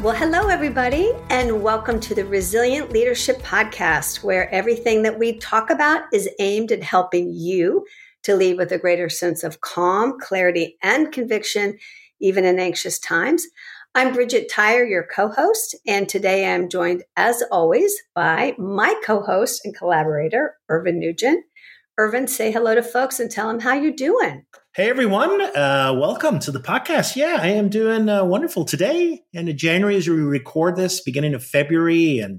Well, hello, everybody, and welcome to the Resilient Leadership Podcast, where everything that we talk about is aimed at helping you to lead with a greater sense of calm, clarity, and conviction, even in anxious times. I'm Bridget Tyre, your co-host, and today I'm joined, as always, by my co-host and collaborator, Irvin Nugent. Irvin, say hello to folks and tell them how you're doing. Hey, everyone. Welcome to the podcast. Yeah, I am doing wonderful today. End of January as we record this, beginning of February, and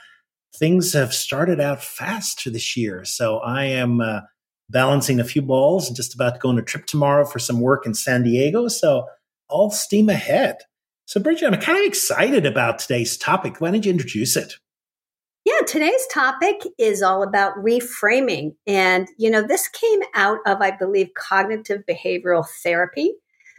things have started out fast for this year. So I am balancing a few balls and just about to go on a trip tomorrow for some work in San Diego. So all steam ahead. So Bridget, I'm kind of excited about today's topic. Why don't you introduce it? Yeah, today's topic is all about reframing. And, this came out of, I believe, cognitive behavioral therapy.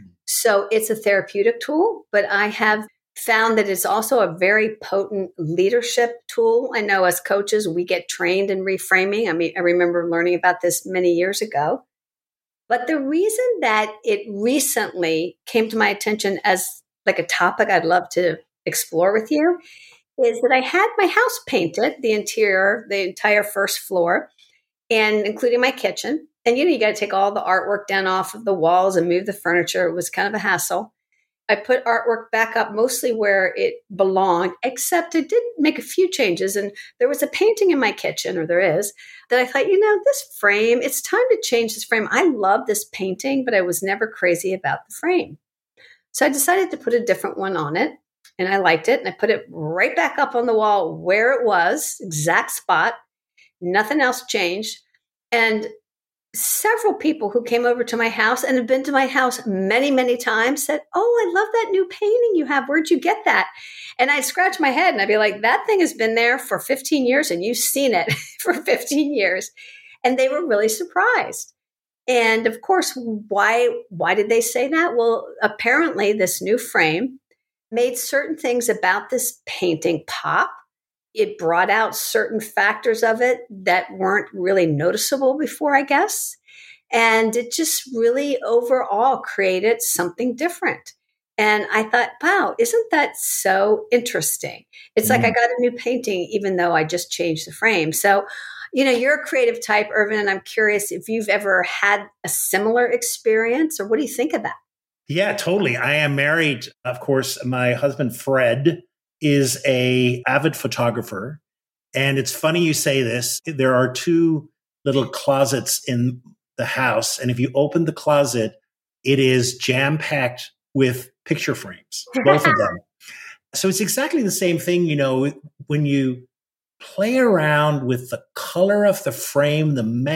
So it's a therapeutic tool, but I have found that it's also a very potent leadership tool. I know as coaches, we get trained in reframing. I remember learning about this many years ago. But the reason that it recently came to my attention as like a topic I'd love to explore with you is that I had my house painted, the interior, the entire first floor, and including my kitchen. And, you got to take all the artwork down off of the walls and move the furniture. It was kind of a hassle. I put artwork back up mostly where it belonged, except I did make a few changes. And there was a painting in my kitchen, or there is, that I thought, this frame, it's time to change this frame. I love this painting, but I was never crazy about the frame. So I decided to put a different one on it. And I liked it. And I put it right back up on the wall where it was, exact spot. Nothing else changed. And several people who came over to my house and have been to my house many, many times said, "Oh, I love that new painting you have. Where'd you get that?" And I scratch my head and I'd be like, that thing has been there for 15 years and you've seen it for 15 years. And they were really surprised. And of course, why did they say that? Well, apparently this new frame made certain things about this painting pop. It brought out certain factors of it that weren't really noticeable before, I guess. And it just really overall created something different. And I thought, wow, isn't that so interesting? It's like I got a new painting, even though I just changed the frame. So, you're a creative type, Irvin, and I'm curious if you've ever had a similar experience, or what do you think of that? Yeah, totally. I am married. Of course, my husband, Fred, is an avid photographer. And it's funny you say this. There are two little closets in the house. And if you open the closet, it is jam-packed with picture frames, both of them. So it's exactly the same thing, when you play around with the color of the frame,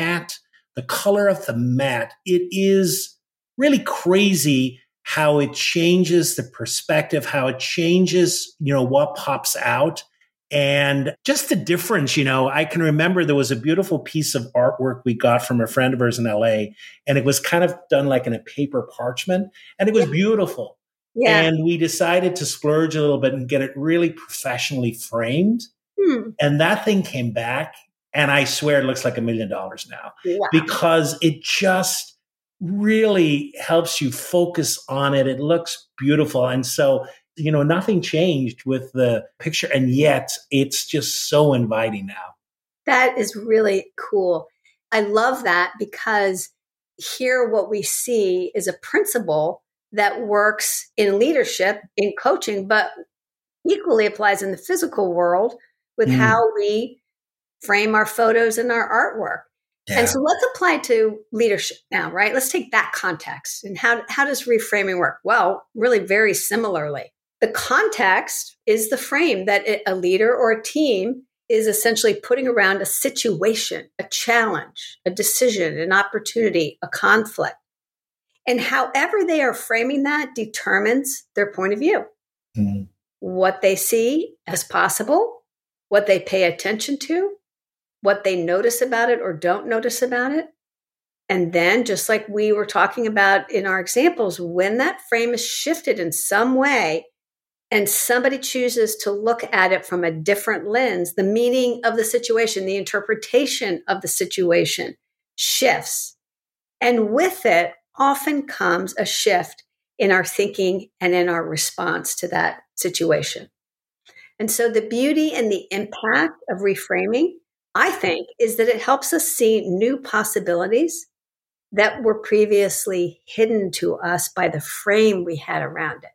the color of the mat, it is really crazy how it changes the perspective, how it changes, what pops out. And just the difference, I can remember there was a beautiful piece of artwork we got from a friend of ours in LA, and it was kind of done like in a paper parchment, and it was beautiful. Yeah. And we decided to splurge a little bit and get it really professionally framed. And that thing came back, and I swear it looks like $1 million now. Wow. Because it just really helps you focus on it. It looks beautiful. And so, nothing changed with the picture, and yet it's just so inviting now. That is really cool. I love that, because here what we see is a principle that works in leadership, in coaching, but equally applies in the physical world with how we frame our photos and our artwork. Yeah. And so let's apply to leadership now, right? Let's take that context. And how does reframing work? Well, really very similarly. The context is the frame that a leader or a team is essentially putting around a situation, a challenge, a decision, an opportunity, a conflict. And however they are framing that determines their point of view, what they see as possible, what they pay attention to, what they notice about it or don't notice about it. And then, just like we were talking about in our examples, when that frame is shifted in some way and somebody chooses to look at it from a different lens, the meaning of the situation, the interpretation of the situation shifts. And with it often comes a shift in our thinking and in our response to that situation. And so the beauty and the impact of reframing, I think, is that it helps us see new possibilities that were previously hidden to us by the frame we had around it.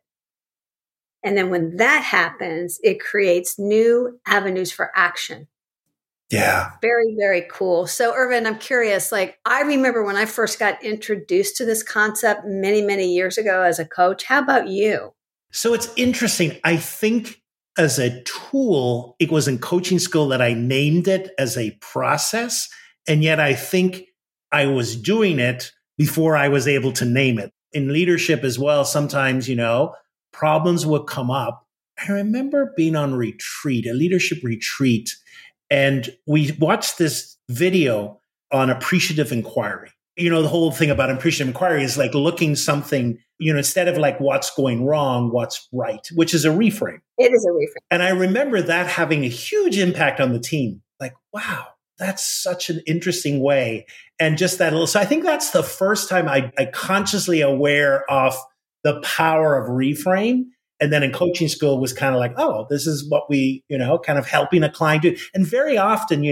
And then when that happens, it creates new avenues for action. Yeah. Very, very cool. So, Ervin, I'm curious, I remember when I first got introduced to this concept many, many years ago as a coach. How about you? So it's interesting. I think as a tool, it was in coaching school that I named it as a process. And yet I think I was doing it before I was able to name it. In leadership as well, sometimes, problems would come up. I remember being on retreat, a leadership retreat, and we watched this video on appreciative inquiry. The whole thing about appreciative inquiry is like looking something, instead of like what's going wrong, what's right, which is a reframe. It is a reframe. And I remember that having a huge impact on the team. Like, wow, that's such an interesting way. And just that little, so I think that's the first time I consciously aware of the power of reframe. And then in coaching school was kind of like, oh, this is what we, kind of helping a client do. And very often,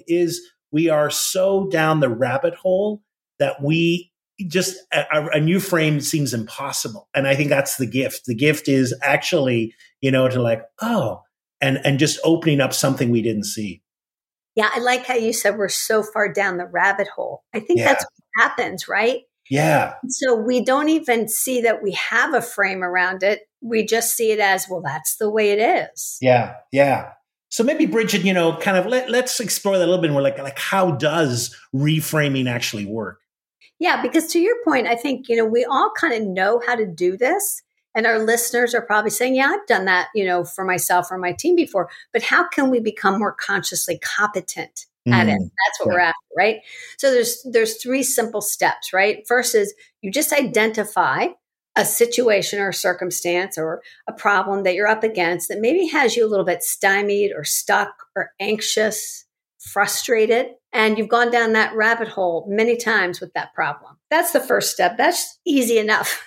we are so down the rabbit hole that we just, a new frame seems impossible. And I think that's the gift. The gift is actually, to like, oh, and just opening up something we didn't see. Yeah. I like how you said we're so far down the rabbit hole. I think that's what happens, right? Yeah. So we don't even see that we have a frame around it. We just see it as, well, that's the way it is. Yeah. Yeah. So maybe Bridget, kind of let's explore that a little bit more. Like how does reframing actually work? Yeah, because to your point, I think, we all kind of know how to do this. And our listeners are probably saying, yeah, I've done that, for myself or my team before. But how can we become more consciously competent at it? That's what we're after, right? So there's 3 simple steps, right? First is you just identify a situation or a circumstance or a problem that you're up against that maybe has you a little bit stymied or stuck or anxious, frustrated, and you've gone down that rabbit hole many times with that problem. That's the first step. That's easy enough.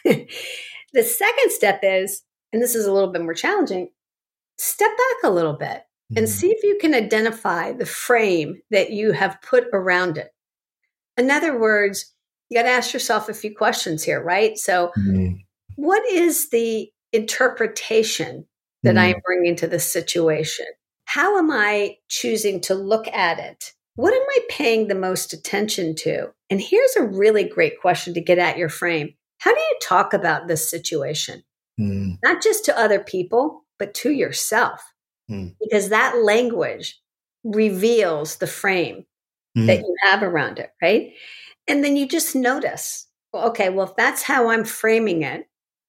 The second step is, and this is a little bit more challenging, step back a little bit and see if you can identify the frame that you have put around it. In other words, you got to ask yourself a few questions here, right? So what is the interpretation that I am bringing to this situation? How am I choosing to look at it? What am I paying the most attention to? And here's a really great question to get at your frame. How do you talk about this situation? Not just to other people, but to yourself. Because that language reveals the frame that you have around it, right? And then you just notice, well, if that's how I'm framing it,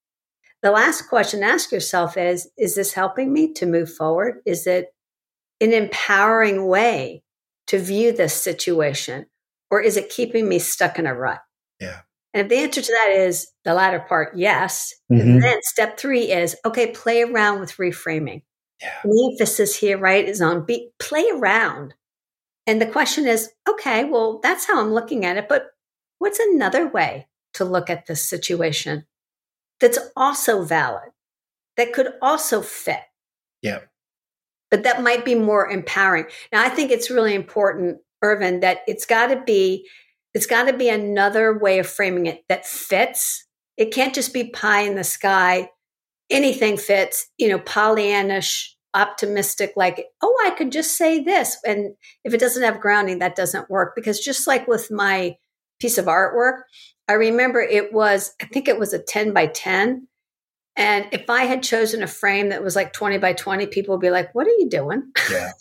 the last question to ask yourself is this helping me to move forward? Is it an empowering way to view this situation? Or is it keeping me stuck in a rut? Yeah. And if the answer to that is the latter part, yes, then step 3 is, play around with reframing. Yeah. The emphasis here, right, is on play around. And the question is, that's how I'm looking at it. But what's another way to look at this situation that's also valid, that could also fit? Yeah. But that might be more empowering. Now, I think it's really important, Ervin, that it's got to be another way of framing it that fits. It can't just be pie in the sky. Anything fits, Pollyannish, optimistic, like, I could just say this. And if it doesn't have grounding, that doesn't work. Because just like with my piece of artwork, I remember I think it was a 10 by 10. And if I had chosen a frame that was like 20 by 20, people would be like, what are you doing? Yeah.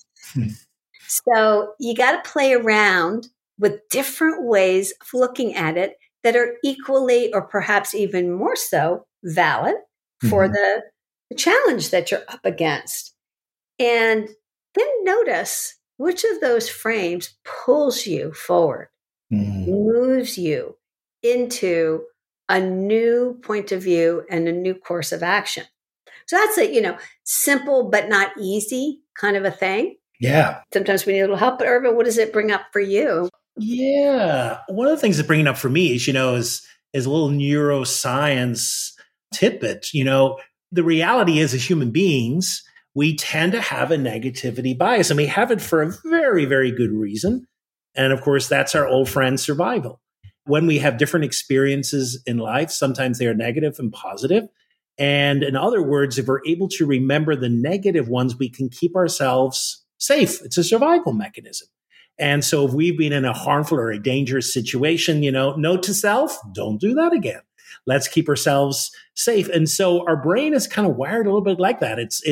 So you got to play around with different ways of looking at it that are equally or perhaps even more so valid for the challenge that you're up against. And then notice which of those frames pulls you forward, moves you into a new point of view and a new course of action. So that's a, simple but not easy kind of a thing. Yeah. Sometimes we need a little help. But Ervin, what does it bring up for you? Yeah. One of the things that bringing up for me is, is a little neuroscience tidbit. the reality is, as human beings, we tend to have a negativity bias, and we have it for a very, very good reason. And of course, that's our old friend survival. When we have different experiences in life, sometimes they are negative and positive. And in other words, if we're able to remember the negative ones, we can keep ourselves safe. It's a survival mechanism. And so if we've been in a harmful or a dangerous situation, note to self, don't do that again. Let's keep ourselves safe. And so our brain is kind of wired a little bit like that. It's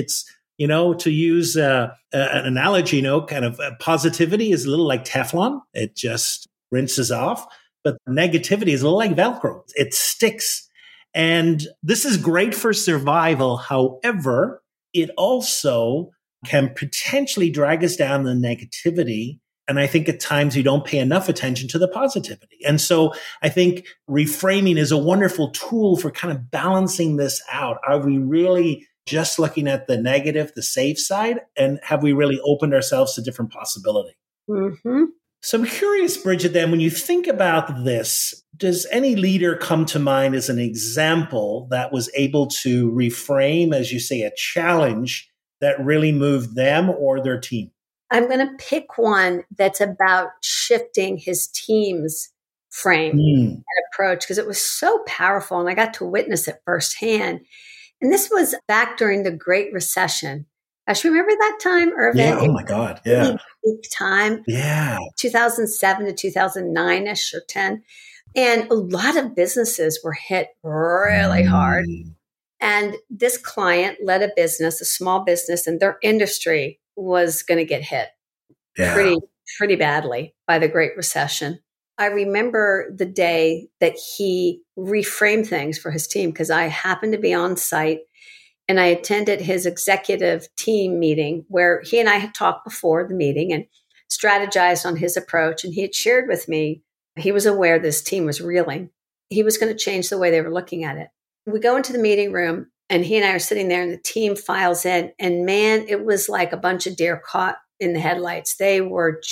to use an analogy, kind of positivity is a little like Teflon. It just rinses off. But negativity is a little like Velcro. It sticks. And this is great for survival. However, it also can potentially drag us down the negativity. And I think at times we don't pay enough attention to the positivity. And so I think reframing is a wonderful tool for kind of balancing this out. Are we really just looking at the negative, the safe side? And have we really opened ourselves to different possibility? Mm-hmm. So I'm curious, Bridget, then when you think about this, does any leader come to mind as an example that was able to reframe, as you say, a challenge that really moved them or their team? I'm going to pick one that's about shifting his team's frame and approach because it was so powerful and I got to witness it firsthand. And this was back during the Great Recession. Gosh, remember that time, Irvin? Yeah. Oh my God. Yeah. Peak time. Yeah. 2007 to 2009-ish or 10. And a lot of businesses were hit really hard. And this client led a business, a small business, and their industry was going to get hit pretty badly by the Great Recession. I remember the day that he reframed things for his team because I happened to be on site and I attended his executive team meeting where he and I had talked before the meeting and strategized on his approach. And he had shared with me, he was aware this team was reeling. He was going to change the way they were looking at it. We go into the meeting room and he and I are sitting there and the team files in. And man, it was like a bunch of deer caught in the headlights. They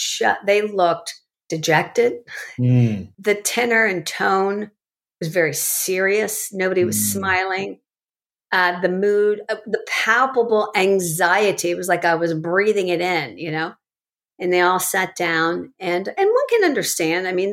looked dejected. The tenor and tone was very serious. Nobody was smiling. The mood, the palpable anxiety, it was like I was breathing it in, and they all sat down and one can understand. I mean,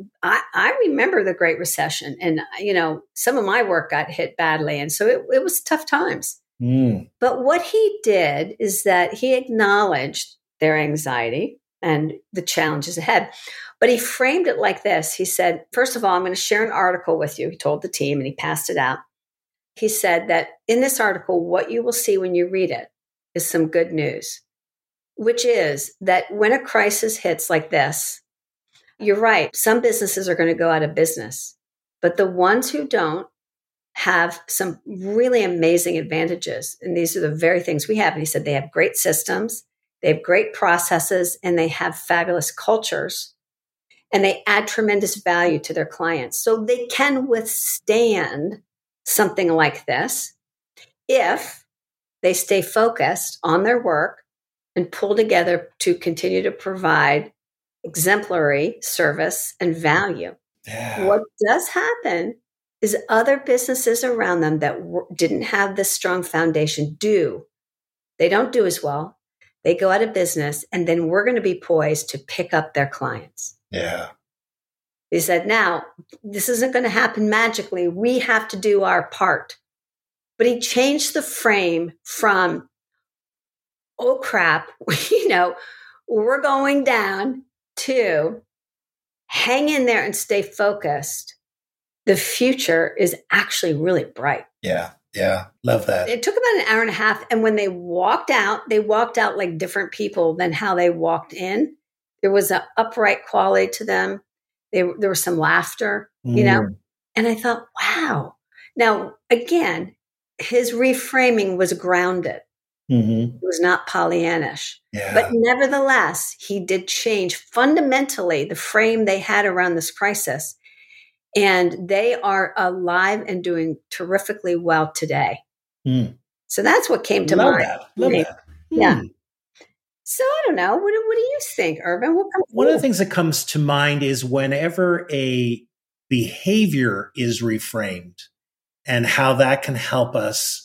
I remember the Great Recession and, some of my work got hit badly. And so it was tough times. But what he did is that he acknowledged their anxiety and the challenges ahead. But he framed it like this. He said, first of all, I'm going to share an article with you. He told the team and he passed it out. He said that in this article, what you will see when you read it is some good news, which is that when a crisis hits like this, you're right. Some businesses are going to go out of business, but the ones who don't have some really amazing advantages. And these are the very things we have. And he said they have great systems, they have great processes, and they have fabulous cultures, and they add tremendous value to their clients. So they can withstand something like this if they stay focused on their work and pull together to continue to provide exemplary service and value. Yeah. What does happen is other businesses around them that didn't have this strong foundation they don't do as well. They go out of business, and then we're going to be poised to pick up their clients. Yeah. He said, now, this isn't going to happen magically. We have to do our part. But he changed the frame from, oh, crap, we're going down, to hang in there and stay focused. The future is actually really bright. Yeah. Yeah. Love that. It took about an hour and a half. And when they walked out like different people than how they walked in. There was an upright quality to them. There was some laughter, and I thought, wow. Now, again, his reframing was grounded. It was not Pollyannish. Yeah. But nevertheless, he did change fundamentally the frame they had around this crisis. And they are alive and doing terrifically well today. So that's what came to mind. Love that. Yeah. So I don't know. What do you think, Irvin? One of the things that comes to mind is whenever a behavior is reframed and how that can help us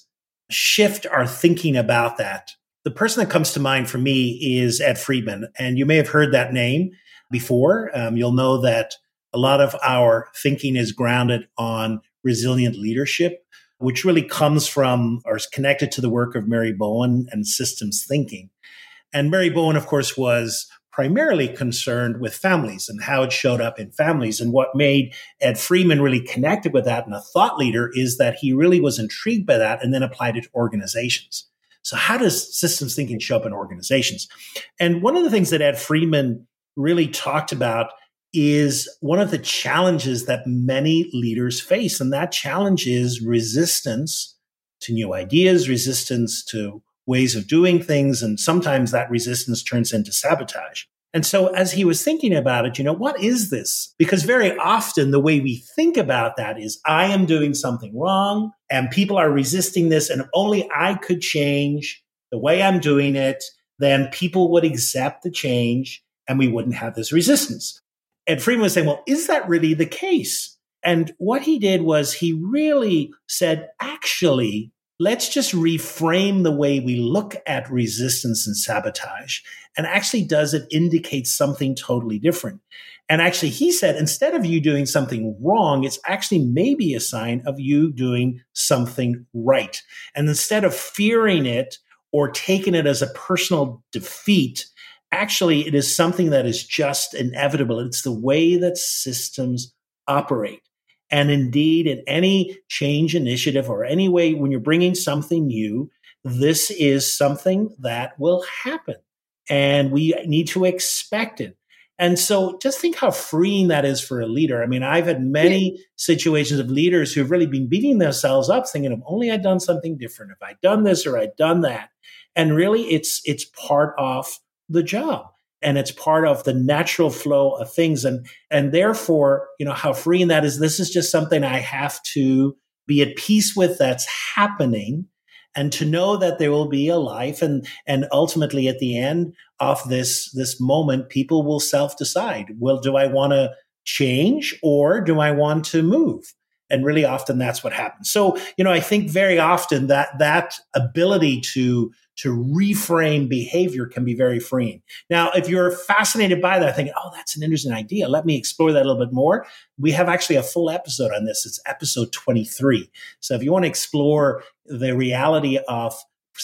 shift our thinking about that. The person that comes to mind for me is Ed Friedman. And you may have heard that name before. You'll know that a lot of our thinking is grounded on resilient leadership, which really comes from or is connected to the work of Mary Bowen and systems thinking. And Mary Bowen, of course, was primarily concerned with families and how it showed up in families. And what made Ed Friedman really connected with that and a thought leader is that he really was intrigued by that and then applied it to organizations. So how does systems thinking show up in organizations? And one of the things that Ed Friedman really talked about is one of the challenges that many leaders face. And that challenge is resistance to new ideas, resistance to ways of doing things. And sometimes that resistance turns into sabotage. And so as he was thinking about it, what is this? Because very often the way we think about that is I am doing something wrong and people are resisting this. And if only I could change the way I'm doing it, then people would accept the change and we wouldn't have this resistance. And Friedman was saying, well, is that really the case? And what he did was he really said, actually, let's just reframe the way we look at resistance and sabotage. And actually, does it indicate something totally different? And actually, he said, instead of you doing something wrong, it's actually maybe a sign of you doing something right. And instead of fearing it or taking it as a personal defeat, actually, it is something that is just inevitable. It's the way that systems operate. And indeed, in any change initiative or any way when you're bringing something new, this is something that will happen. And we need to expect it. And so just think how freeing that is for a leader. I mean, I've had many situations of leaders who've really been beating themselves up thinking, if only I'd done something different, if I'd done this or I'd done that. And really, it's part of the job. And it's part of the natural flow of things. And therefore, how freeing that is. This is just something I have to be at peace with that's happening and to know that there will be a life. And ultimately at the end of this moment, people will self-decide. Well, do I want to change or do I want to move? And really often that's what happens. So, I think very often that ability to reframe behavior can be very freeing. Now, if you're fascinated by that, thinking, oh, that's an interesting idea, let me explore that a little bit more. We have actually a full episode on this. It's episode 23. So if you want to explore the reality of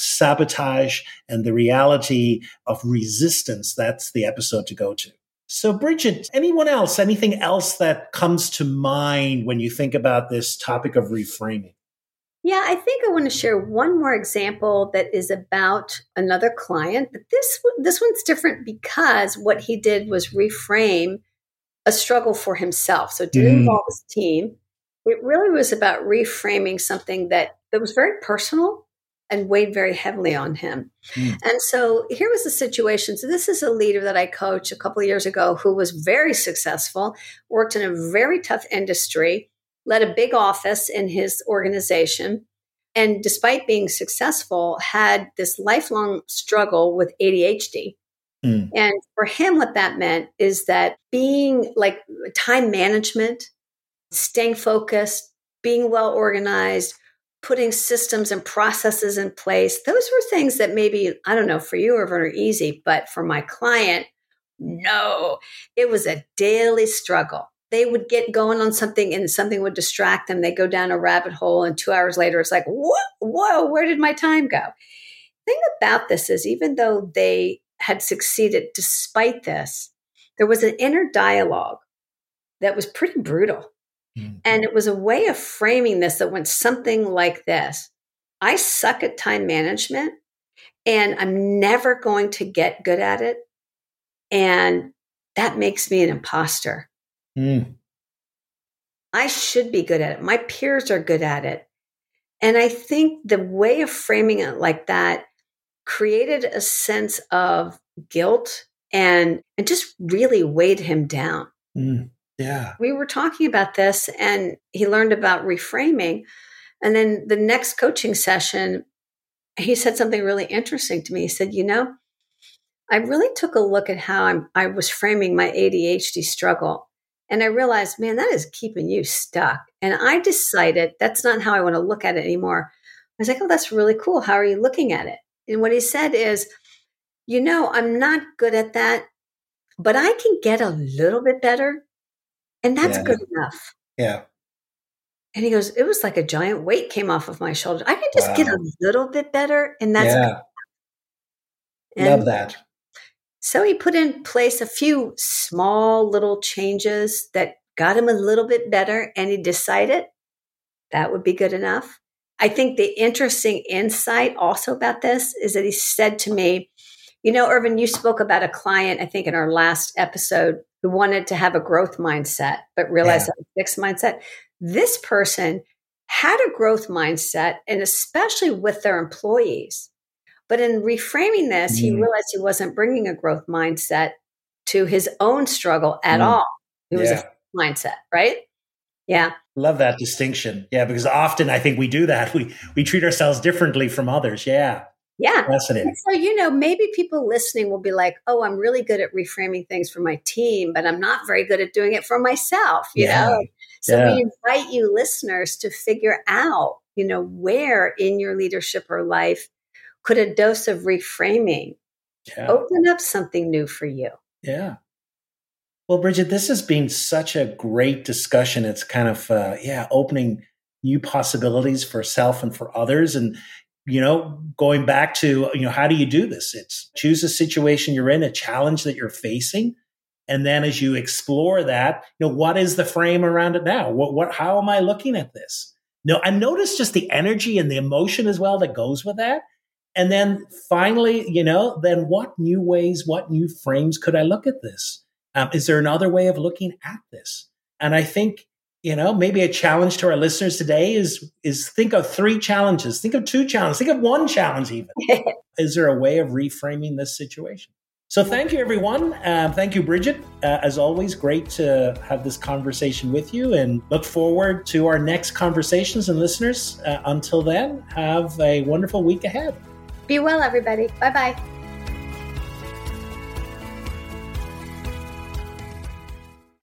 sabotage and the reality of resistance, that's the episode to go to. So Bridget, anything else that comes to mind when you think about this topic of reframing? Yeah, I think I want to share one more example that is about another client. But this one's different because what he did was reframe a struggle for himself. So it didn't involve his team. It really was about reframing something that was very personal and weighed very heavily on him. And so here was the situation. So this is a leader that I coached a couple of years ago who was very successful, worked in a very tough industry, led a big office in his organization, and despite being successful, had this lifelong struggle with ADHD. And for him, what that meant is that being like time management, staying focused, being well organized, putting systems and processes in place, those were things that maybe, I don't know, for you are very easy, but for my client, no, it was a daily struggle. They would get going on something and something would distract them. They go down a rabbit hole and 2 hours later, it's like, whoa, where did my time go? The thing about this is even though they had succeeded despite this, there was an inner dialogue that was pretty brutal. And it was a way of framing this that went something like this. I suck at time management and I'm never going to get good at it. And that makes me an imposter. I should be good at it. My peers are good at it. And I think the way of framing it like that created a sense of guilt and just really weighed him down. Yeah. We were talking about this and he learned about reframing. And then the next coaching session, he said something really interesting to me. He said, I really took a look at how I was framing my ADHD struggle. And I realized, man, that is keeping you stuck. And I decided that's not how I want to look at it anymore. was like, oh, that's really cool. How are you looking at it? And what he said is, I'm not good at that, but I can get a little bit better. And that's good enough. Yeah. And he goes, it was like a giant weight came off of my shoulders. I can just get a little bit better. And that's good. And love that. So he put in place a few small little changes that got him a little bit better. And he decided that would be good enough. I think the interesting insight also about this is that he said to me, Irvin, you spoke about a client, I think in our last episode, who wanted to have a growth mindset, but realized that was a fixed mindset. This person had a growth mindset, and especially with their employees. But in reframing this, he realized he wasn't bringing a growth mindset to his own struggle at all. It was a mindset, right? Yeah. Love that distinction. Yeah, because often I think we do that. We treat ourselves differently from others. Yeah. Yeah. Fascinating. So, maybe people listening will be like, oh, I'm really good at reframing things for my team, but I'm not very good at doing it for myself, you know? So we invite you listeners to figure out, where in your leadership or life could a dose of reframing open up something new for you? Yeah. Well, Bridget, this has been such a great discussion. It's kind of, opening new possibilities for self and for others. And, going back to, how do you do this? It's choose a situation you're in, a challenge that you're facing. And then as you explore that, what is the frame around it now? How am I looking at this? And notice just the energy and the emotion as well that goes with that. And then finally, then what new ways, what new frames could I look at this? Is there another way of looking at this? And I think, maybe a challenge to our listeners today is think of 3 challenges, think of 2 challenges, think of 1 challenge even. Is there a way of reframing this situation? So thank you, everyone. Thank you, Bridget. As always, great to have this conversation with you, and look forward to our next conversations. And listeners, until then, have a wonderful week ahead. Be well, everybody. Bye-bye.